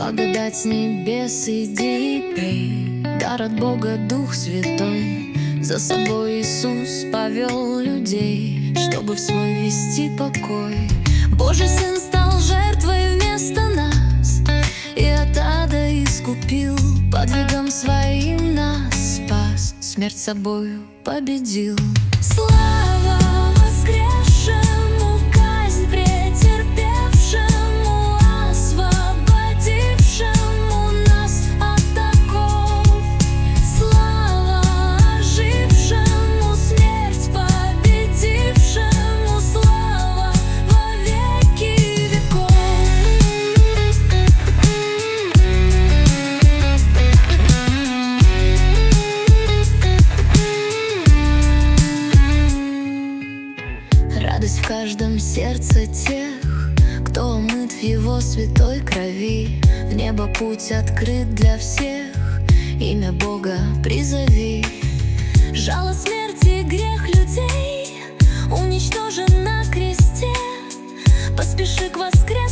Благодать небес иди и пей, дар от Бога Дух Святой. За собой Иисус повел людей, чтобы в свой вести покой. Божий Сын стал жертвой вместо нас, и от ада искупил. Подвигом своим нас спас, смерть собою победил. Слава воскресшему, казнь претерпевшему, освободившему нас от оков. Слава ожившему, смерть победившему, слава во веки веков. Радость в каждом сердце тех, кто омыт в Его святой крови. В небо путь открыт для всех, имя Бога призови. Жало смерти, грех людей уничтожен на кресте. Поспеши к воскресению.